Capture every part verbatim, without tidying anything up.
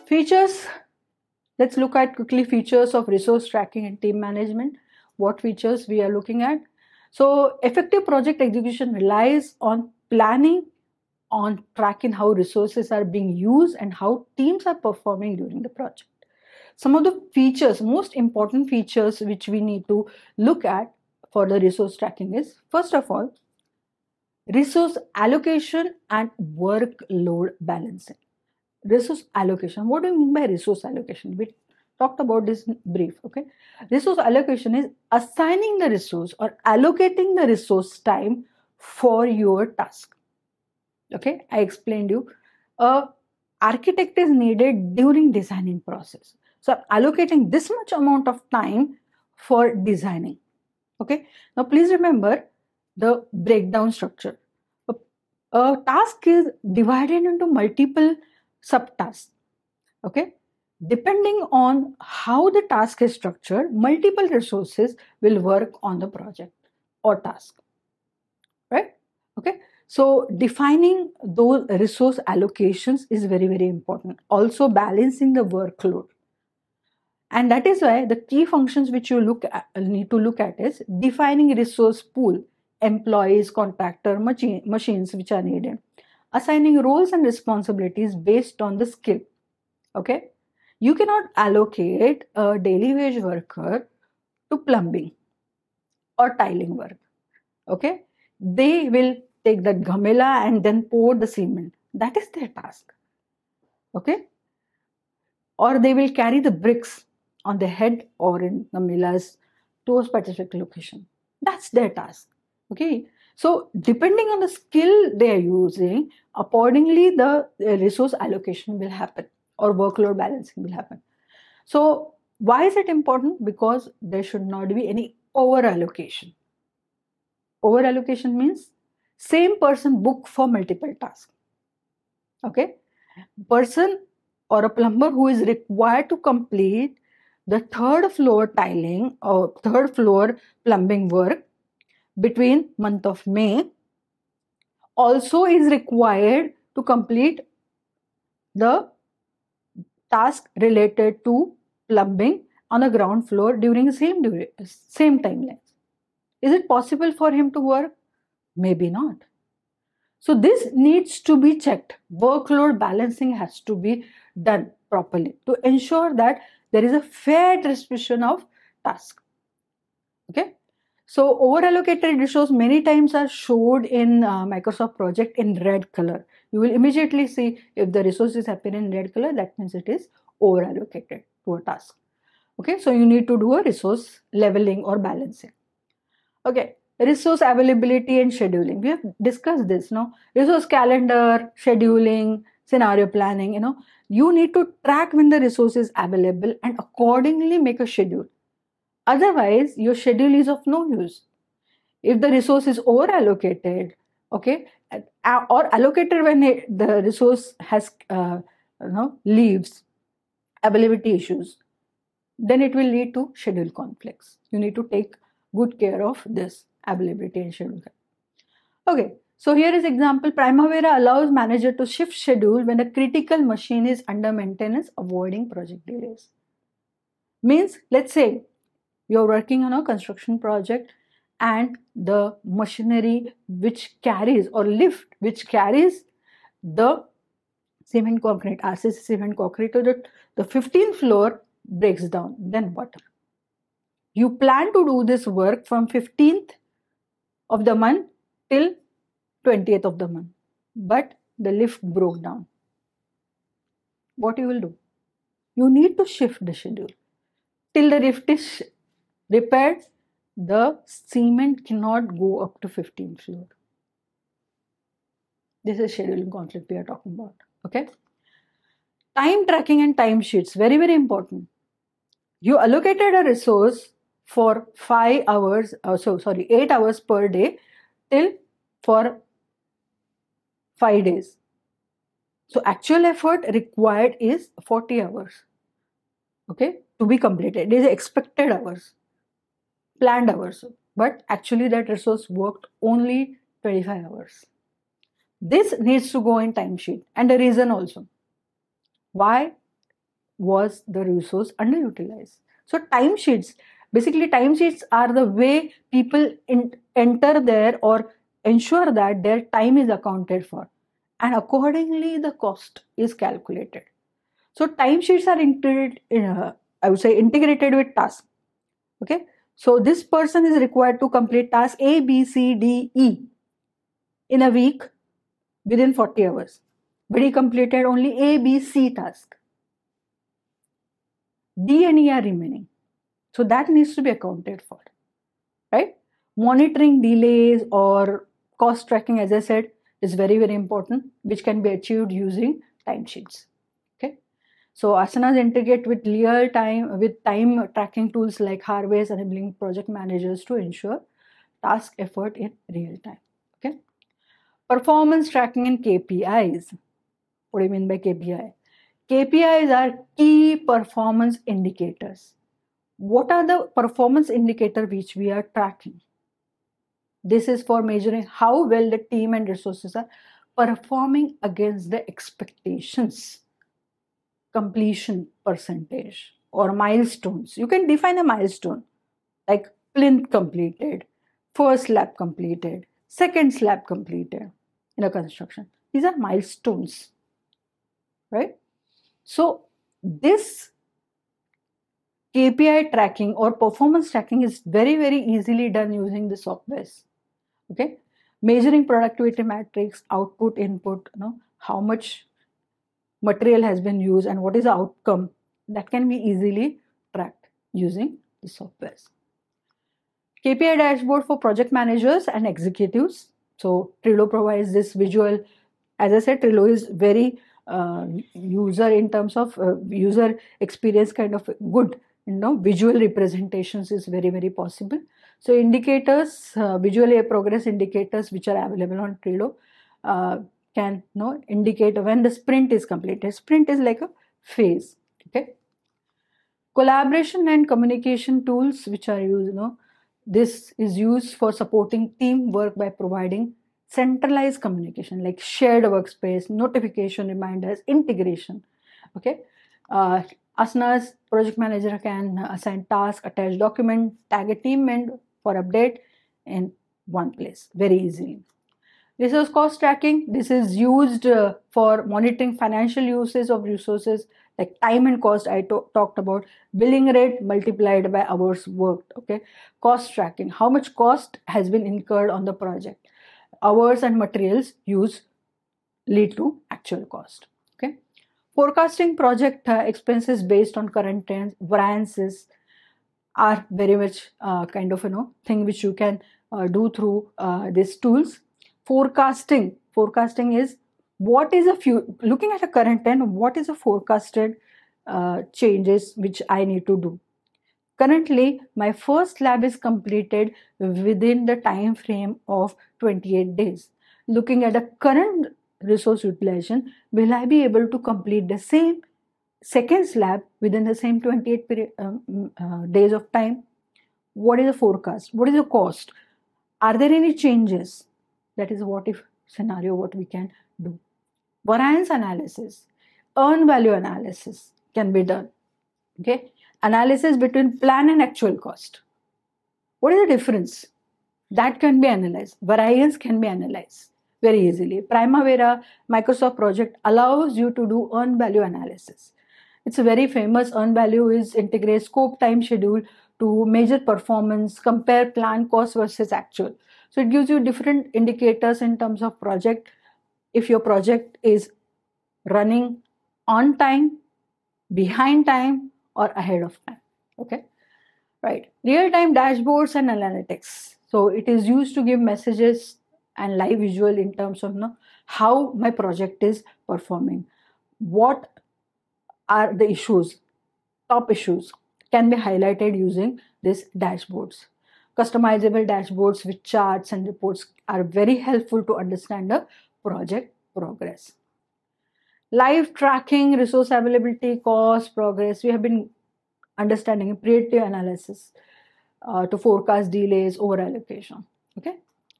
features, let's look at quickly features of resource tracking and team management. What features we are looking at? So effective project execution relies on planning, on tracking how resources are being used and how teams are performing during the project. Some of the features, most important features which we need to look at for the resource tracking is, first of all, resource allocation and workload balancing. Resource allocation. What do you mean by resource allocation? We talked about this in brief. Okay. Resource allocation is assigning the resource or allocating the resource time for your task. Okay. I explained you. A architect is needed during designing process. So allocating this much amount of time for designing. Okay. Now please remember the breakdown structure. A, a task is divided into multiple subtasks. Okay. Depending on how the task is structured, multiple resources will work on the project or task. Right? Okay. So defining those resource allocations is very, very important. Also balancing the workload. And that is why the key functions which you look at, need to look at is defining resource pool, employees, contractor, machine, machines which are needed. Assigning roles and responsibilities based on the skill. Okay. You cannot allocate a daily wage worker to plumbing or tiling work. Okay. They will take that gamela and then pour the cement. That is their task. Okay. Or they will carry the bricks on their head or in gamelas to a specific location. That's their task. Okay. So depending on the skill they are using, accordingly the resource allocation will happen or workload balancing will happen. So why is it important? Because there should not be any over allocation. Over allocation means same person book for multiple tasks. Okay. Person or a plumber who is required to complete the third floor tiling or third floor plumbing work between month of May also is required to complete the task related to plumbing on the ground floor during the same, same timeline. Is it possible for him to work? Maybe not. So this needs to be checked. Workload balancing has to be done properly to ensure that there is a fair distribution of tasks. Okay. So over allocated resources many times are showed in uh, Microsoft project in red color. You will immediately see if the resources appear in red color, that means it is over allocated to a task. Okay. So you need to do a resource leveling or balancing. Okay. Resource availability and scheduling. We have discussed this, no? Resource calendar, scheduling, scenario planning, you know, you need to track when the resource is available and accordingly make a schedule. Otherwise, your schedule is of no use. If the resource is over allocated, okay, or allocated when it, the resource has, uh, you know, leaves, availability issues, then it will lead to schedule conflicts. You need to take good care of this availability and schedule. Okay, so here is example. Primavera allows manager to shift schedule when a critical machine is under maintenance, avoiding project delays. Means, let's say you're working on a construction project and the machinery which carries or lift which carries the cement concrete, R C C cement concrete to the, the fifteenth floor breaks down. Then what? You plan to do this work from fifteenth of the month till twentieth of the month, but the lift broke down. What you will do? You need to shift the schedule. Till the lift is repaired, the cement cannot go up to fifteenth floor. This is scheduling conflict we are talking about. Okay. Time tracking and time sheets, very, very important. You allocated a resource for five hours, uh, so sorry, eight hours per day till for five days. So actual effort required is forty hours. Okay, to be completed. It is expected hours, planned hours, but actually that resource worked only twenty-five hours. This needs to go in timesheet, and the reason also. Why? was the resource underutilized. So timesheets, basically timesheets are the way people in, enter there or ensure that their time is accounted for, and accordingly the cost is calculated. So timesheets are integrated, in a, I would say integrated with tasks. Okay, so this person is required to complete task A, B, C, D, E in a week within forty hours, but he completed only A, B, C task. D and E are remaining. So that needs to be accounted for, right? Monitoring delays or cost tracking, as I said, is very, very important, which can be achieved using timesheets. Okay. So Asanas integrate with real time, with time tracking tools like Harvest, enabling project managers to ensure task effort in real time. Okay. Performance tracking and K P Is. What do you mean by K P I? K P Is are key performance indicators. What are the performance indicators which we are tracking? This is for measuring how well the team and resources are performing against the expectations, completion percentage, or milestones. You can define a milestone like plinth completed, first slab completed, second slab completed in a construction. These are milestones, right? So this K P I tracking or performance tracking is very, very easily done using the softwares. Okay, measuring productivity metrics, output, input, you know, how much material has been used and what is the outcome, that can be easily tracked using the softwares. K P I dashboard for project managers and executives. So Trello provides this visual. As I said, Trello is very uh, user in terms of uh, user experience kind of good. You know, visual representations is very, very possible. So indicators, uh, visual progress indicators which are available on Trello uh, can you know, indicate when the sprint is completed. Sprint is like a phase. Okay. Collaboration and communication tools which are used, you know, this is used for supporting teamwork by providing centralized communication like shared workspace, notification reminders, integration. Okay. Uh, Asana's project manager can assign tasks, attach document, tag a team member for update in one place very easily. Resource cost tracking, this is used uh, for monitoring financial uses of resources like time and cost I talked about, billing rate multiplied by hours worked. Okay, cost tracking, how much cost has been incurred on the project. Hours and materials used lead to actual cost. Okay, forecasting project uh, expenses based on current trends, variances are very much uh, kind of you know thing which you can uh, do through uh, these tools. Forecasting, forecasting is what is a few looking at a current trend, what is a forecasted uh, changes which I need to do. Currently, my first lab is completed within the time frame of twenty-eight days. Looking at the current resource utilization, will I be able to complete the same second slab within the same twenty-eight period, um, uh, days of time? What is the forecast? What is the cost? Are there any changes? That is what if scenario, what we can do. Variance analysis, earn value analysis can be done. Okay, analysis between plan and actual cost. What is the difference? That can be analyzed. Variance can be analyzed very easily. Primavera Microsoft project allows you to do earn value analysis. It's a very famous. Earn value is integrate scope, time, schedule to measure performance, compare plan cost versus actual. So it gives you different indicators in terms of project. If your project is running on time, behind time, or ahead of time. Okay, right. Real-time dashboards and analytics. So it is used to give messages and live visual in terms of you know, how my project is performing. What are the issues, top issues can be highlighted using these dashboards. Customizable dashboards with charts and reports are very helpful to understand the project progress. Live tracking, resource availability, cost, progress. We have been understanding predictive analysis uh, to forecast delays, over allocation. Okay.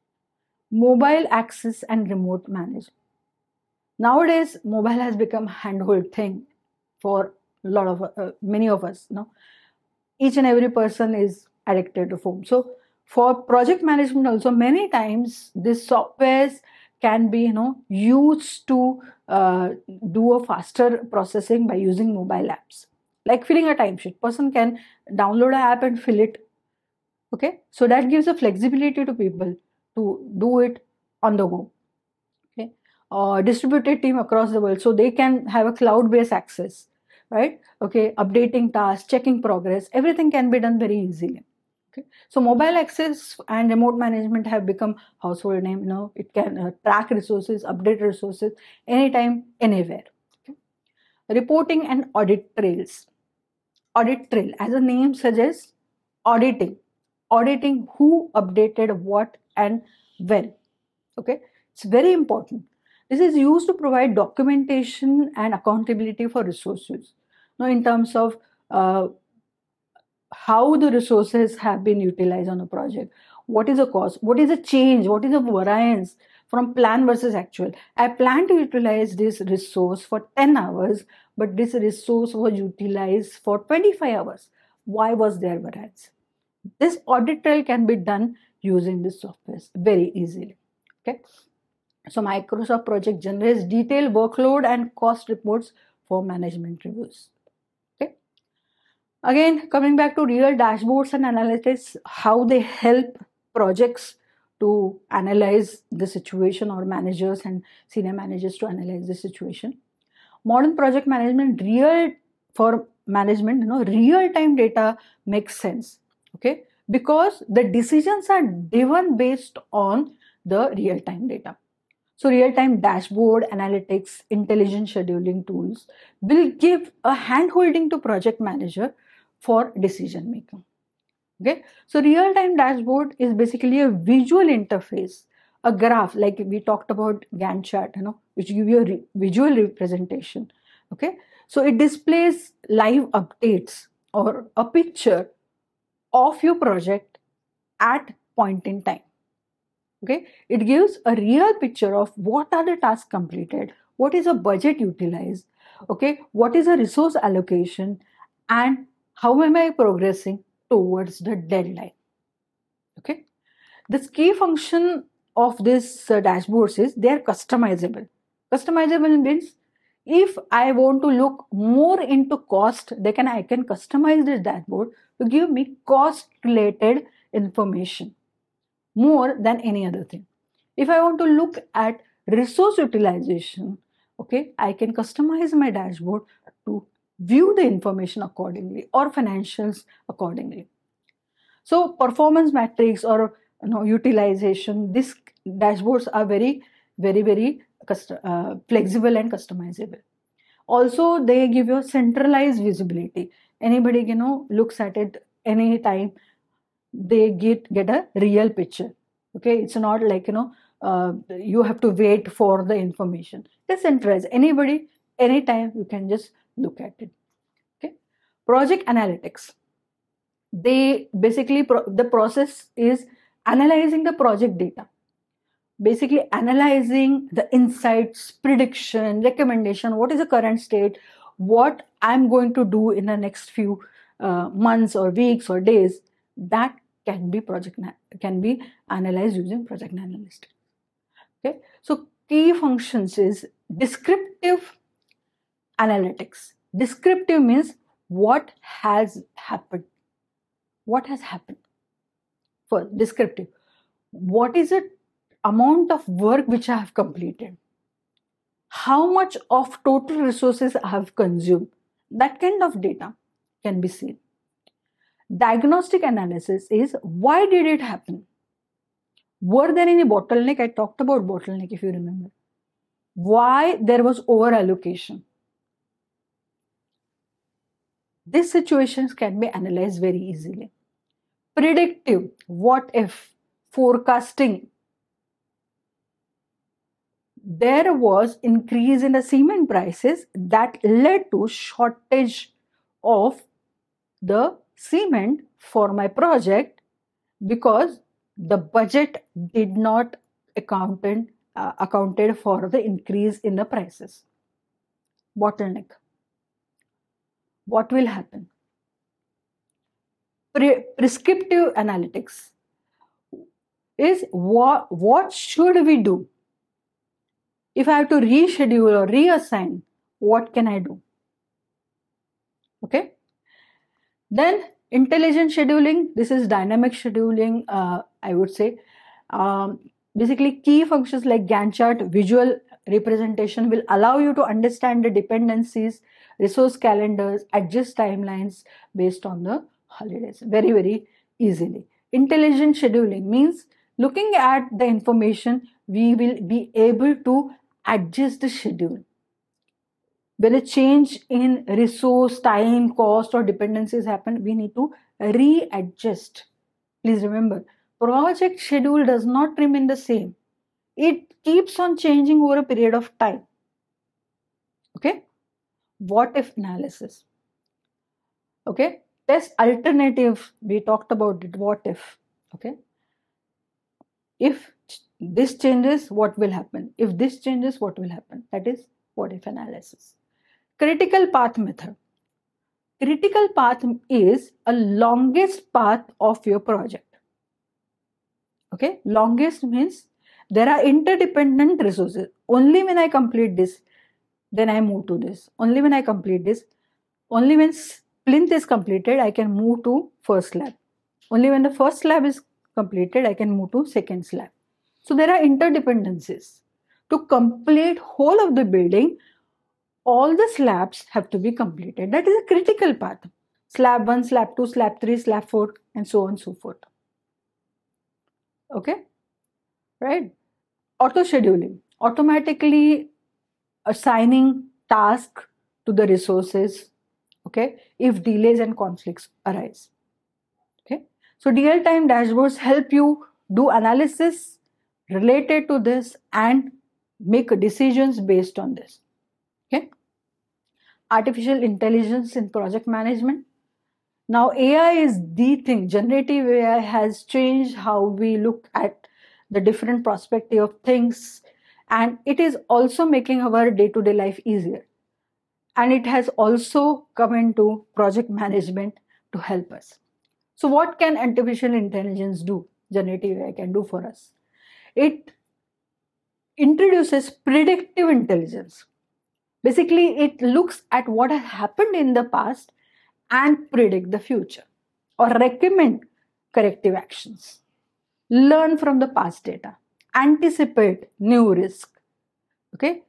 Mobile access and remote management. Nowadays, mobile has become a handhold thing for A lot of uh, many of us, you know, each and every person is addicted to phone. So for project management also, many times this softwares can be, you know, used to uh, do a faster processing by using mobile apps, like filling a timesheet. Person can download an app and fill it. Okay, so that gives a flexibility to people to do it on the go. Okay, uh, distributed team across the world, so they can have a cloud-based access, right? Okay, updating tasks, checking progress, everything can be done very easily. Okay, so mobile access and remote management have become household name. You know, it can uh, track resources, update resources anytime, anywhere. Okay. Reporting and audit trails. Audit trail, as the name suggests, auditing, auditing who updated what and when. Okay, it's very important. This is used to provide documentation and accountability for resources. Now, in terms of uh, how the resources have been utilized on a project, what is the cost, what is the change, what is the variance from plan versus actual. I plan to utilize this resource for ten hours, but this resource was utilized for twenty-five hours. Why was there variance? This audit trail can be done using this software very easily. Okay, so Microsoft Project generates detailed workload and cost reports for management reviews. Okay. Again, coming back to real dashboards and analytics, how they help projects to analyze the situation, or managers and senior managers to analyze the situation. Modern project management, real for management, you know, real-time data makes sense. Okay, because the decisions are driven based on the real-time data. So real-time dashboard, analytics, intelligent scheduling tools will give a hand-holding to project manager for decision making. Okay, so real-time dashboard is basically a visual interface, a graph, like we talked about Gantt chart, you know, which give you a re- visual representation. Okay, so it displays live updates or a picture of your project at point in time. Okay, it gives a real picture of what are the tasks completed, what is a budget utilized, okay, what is a resource allocation, and how am I progressing towards the deadline. Okay, the key function of this uh, dashboards is they are customizable. Customizable means if I want to look more into cost, they can I can customize this dashboard to give me cost related information more than any other thing. If I want to look at resource utilization, okay, I can customize my dashboard to view the information accordingly, or financials accordingly. So performance metrics, or you know, utilization, these dashboards are very, very, very uh, flexible and customizable. Also, they give you centralized visibility. Anybody, you know, looks at it anytime, they get get a real picture. Okay, it's not like, you know, uh, you have to wait for the information. It's centralized. Anybody, anytime, you can just look at it. Okay, project analytics. They basically pro- the process is analyzing the project data, basically analyzing the insights, prediction, recommendation, what is the current state, what I'm going to do in the next few uh, months or weeks or days. That can be project can be analyzed using project analyst. Okay, so key functions is descriptive analytics. Descriptive means what has happened. What has happened? First, descriptive. What is the amount of work which I have completed? How much of total resources I have consumed? That kind of data can be seen. Diagnostic analysis is why did it happen? Were there any bottleneck? I talked about bottleneck, if you remember. Why there was over allocation? These situations can be analyzed very easily. Predictive, what if? Forecasting, there was increase in the cement prices that led to shortage of the cement for my project because the budget did not accounted uh, accounted for the increase in the prices. Bottleneck. what will happen? Pre prescriptive analytics is what, what should we do? If I have to reschedule or reassign, what can I do? Okay. Then intelligent scheduling, this is dynamic scheduling, uh, I would say. Um, basically, key functions like Gantt chart, visual representation will allow you to understand the dependencies, resource calendars, adjust timelines based on the holidays very, very easily. Intelligent scheduling means looking at the information, we will be able to adjust the schedule. When a change in resource, time, cost, or dependencies happen, we need to readjust. Please remember, project schedule does not remain the same. It keeps on changing over a period of time. Okay? What if analysis? Okay? Test alternative. We talked about it. What if? Okay? If this changes, what will happen? If this changes, what will happen? That is what if analysis. Critical path method. Critical path is a longest path of your project. Okay, longest means there are interdependent resources. Only when I complete this, then I move to this. Only when I complete this, only when plinth is completed, I can move to first slab. Only when the first slab is completed, I can move to second slab. So there are interdependencies. To complete whole of the building, all the slabs have to be completed. That is a critical path. Slab one, slab two, slab three, slab four, and so on and so forth. Okay, right? Auto scheduling, automatically assigning tasks to the resources, okay, if delays and conflicts arise. Okay, so real-time dashboards help you do analysis related to this and make decisions based on this. Okay, artificial intelligence in project management. Now A I is the thing. Generative A I has changed how we look at the different perspective of things, and it is also making our day-to-day life easier. And it has also come into project management to help us. So what can artificial intelligence do? Generative A I can do for us. It introduces predictive intelligence. Basically, it looks at what has happened in the past and predict the future or recommend corrective actions. Learn from the past data, anticipate new risk. Okay.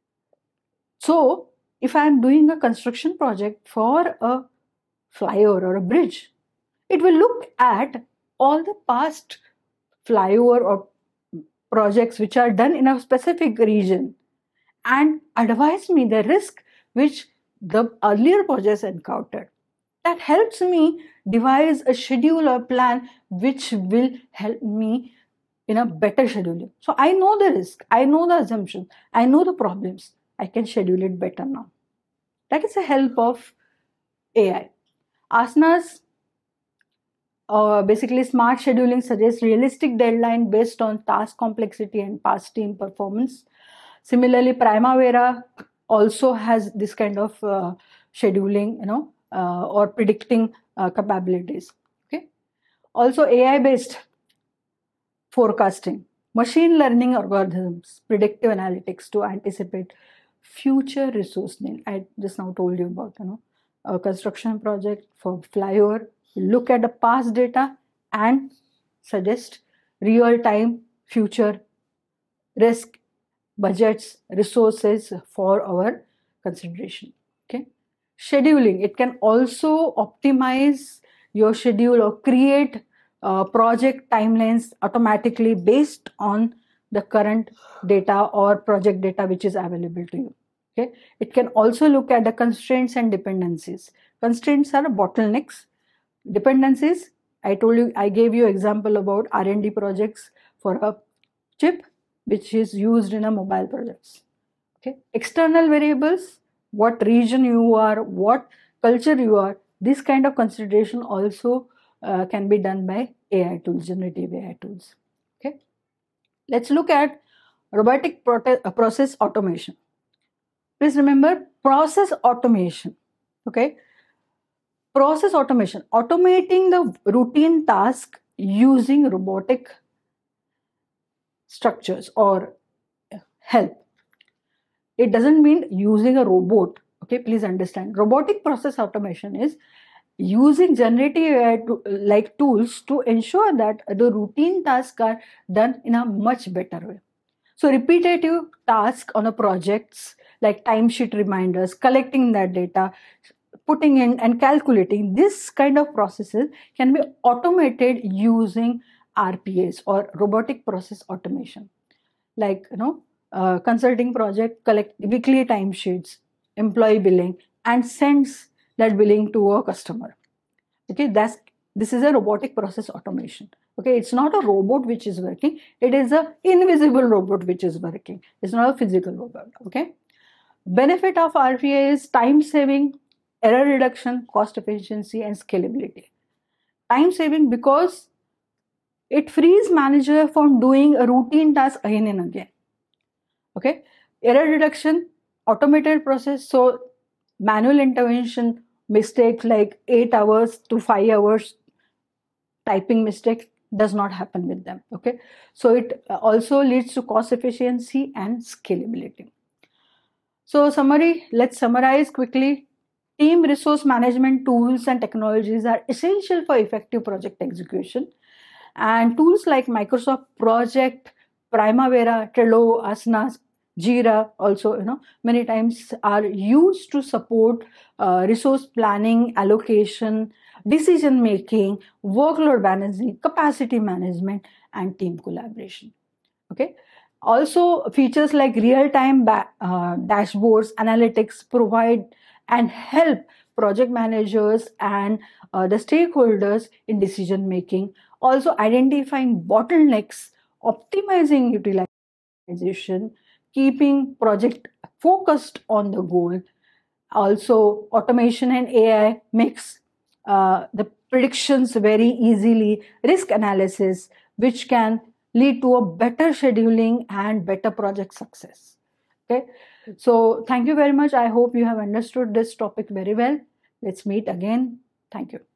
So if I am doing a construction project for a flyover or a bridge, it will look at all the past flyover or projects which are done in a specific region and advise me the risk which the earlier projects encountered. That helps me devise a schedule or plan which will help me in a better scheduling. So I know the risk, I know the assumptions, I know the problems. I can schedule it better now. That is the help of A I. Asanas, uh, basically smart scheduling suggests realistic deadline based on task complexity and past team performance. Similarly, Primavera also has this kind of uh, scheduling, you know, uh, or predicting uh, capabilities. Okay. Also, A I-based forecasting, machine learning algorithms, predictive analytics to anticipate future resource need. I just now told you about, you know, a construction project for flyover. Look at the past data and suggest real-time future risk, budgets, resources for our consideration. Okay. Scheduling, it can also optimize your schedule or create uh, project timelines automatically based on the current data or project data which is available to you. Okay. It can also look at the constraints and dependencies. Constraints are bottlenecks. Dependencies, I told you, I gave you example about R and D projects for a chip which is used in a mobile projects. Okay. External variables, what region you are, what culture you are, this kind of consideration also uh, can be done by A I tools, generative A I tools. Okay. Let's look at robotic process automation. Please remember process automation. Okay. Process automation, automating the routine task using robotic structures or help. It doesn't mean using a robot. Okay, please understand. Robotic process automation is using generative A I to, like tools to ensure that the routine tasks are done in a much better way. So repetitive tasks on a projects like timesheet reminders, collecting that data, putting in and calculating, this kind of processes can be automated using R P As or robotic process automation. Like, you know, uh, consulting project collect weekly timesheets, employee billing, and sends that billing to a customer. Okay, that's this is a robotic process automation. Okay, it's not a robot which is working, it is a invisible robot which is working. It's not a physical robot. Okay, benefit of R P A is time saving, error reduction, cost efficiency, and scalability. Time saving because it frees manager from doing a routine task again and again. Okay, error reduction, automated process, so manual intervention mistakes like eight hours to five hours typing mistake does not happen with them. Okay, so it also leads to cost efficiency and scalability. So summary, let's summarize quickly. Team resource management tools and technologies are essential for effective project execution, and tools like Microsoft Project, Primavera, Trello, Asana, Jira also, you know, many times are used to support uh, resource planning, allocation, decision making, workload balancing, capacity management, and team collaboration. Okay. Also, features like real-time uh, dashboards, analytics provide and help project managers and uh, the stakeholders in decision making. Also, identifying bottlenecks, optimizing utilization, keeping project focused on the goal. Also, automation and A I makes uh, the predictions very easily, risk analysis, which can lead to a better scheduling and better project success. Okay, so thank you very much. I hope you have understood this topic very well. Let's meet again. Thank you.